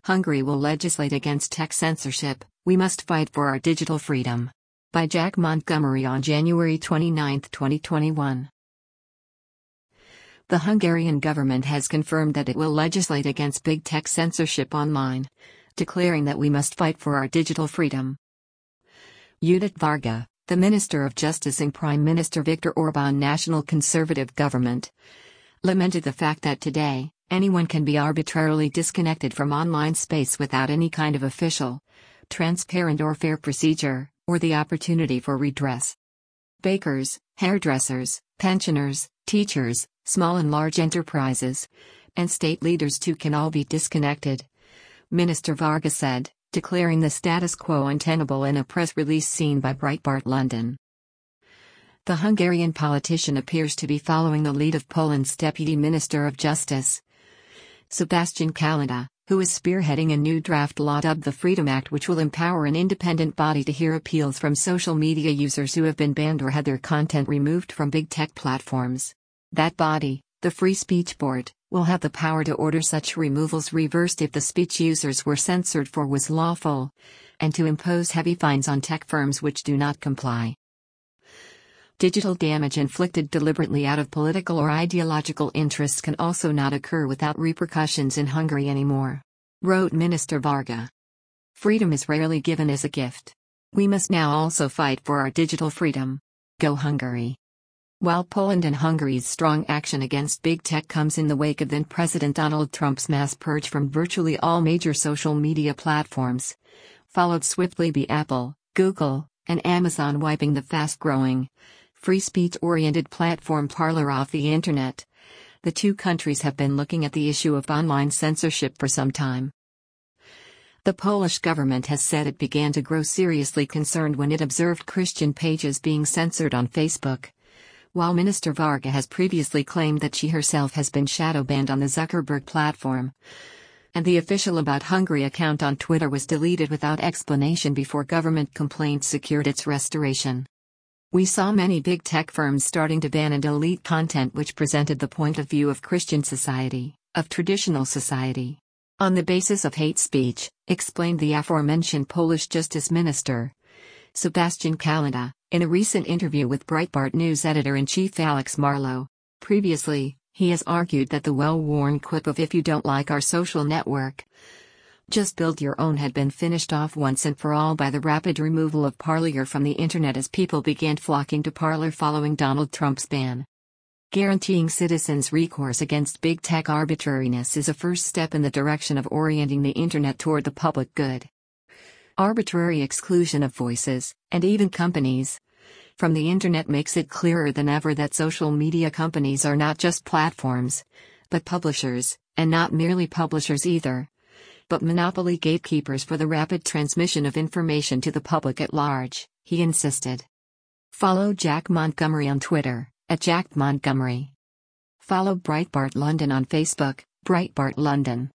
Hungary will legislate against tech censorship, we must fight for our digital freedom. By Jack Montgomery on January 29, 2021. The Hungarian government has confirmed that it will legislate against big tech censorship online, declaring that we must fight for our digital freedom. Judit Varga, the Minister of Justice in Prime Minister Viktor Orbán National Conservative government, lamented the fact that today, anyone can be arbitrarily disconnected from online space without any kind of official, transparent or fair procedure, or the opportunity for redress. Bakers, hairdressers, pensioners, teachers, small and large enterprises, and state leaders too can all be disconnected, Minister Varga said, declaring the status quo untenable in a press release seen by Breitbart London. The Hungarian politician appears to be following the lead of Poland's Deputy Minister of Justice, Sebastian Kaleta, who is spearheading a new draft law dubbed the Freedom Act, which will empower an independent body to hear appeals from social media users who have been banned or had their content removed from big tech platforms. That body, the Free Speech Board, will have the power to order such removals reversed if the speech users were censored for was lawful, and to impose heavy fines on tech firms which do not comply. Digital damage inflicted deliberately out of political or ideological interests can also not occur without repercussions in Hungary anymore, wrote Minister Varga. Freedom is rarely given as a gift. We must now also fight for our digital freedom. Go Hungary. While Poland and Hungary's strong action against big tech comes in the wake of then President Donald Trump's mass purge from virtually all major social media platforms, followed swiftly by Apple, Google, and Amazon wiping the fast-growing, free speech-oriented platform Parler off the internet, the two countries have been looking at the issue of online censorship for some time. The Polish government has said it began to grow seriously concerned when it observed Christian pages being censored on Facebook, while Minister Varga has previously claimed that she herself has been shadow banned on the Zuckerberg platform, and the official About Hungary account on Twitter was deleted without explanation before government complaints secured its restoration. We saw many big tech firms starting to ban and delete content which presented the point of view of Christian society, of traditional society, on the basis of hate speech, explained the aforementioned Polish Justice Minister, Sebastian Kaleta, in a recent interview with Breitbart News editor-in-chief Alex Marlow. Previously, he has argued that the well-worn quip of "if you don't like our social network, just build your own" had been finished off once and for all by the rapid removal of Parler from the internet as people began flocking to Parler following Donald Trump's ban. Guaranteeing citizens recourse against big tech arbitrariness is a first step in the direction of orienting the internet toward the public good. Arbitrary exclusion of voices, and even companies, from the internet makes it clearer than ever that social media companies are not just platforms, but publishers, and not merely publishers either, but monopoly gatekeepers for the rapid transmission of information to the public at large, he insisted. Follow Jack Montgomery on Twitter, @JackMontgomery. Follow Breitbart London on Facebook, Breitbart London.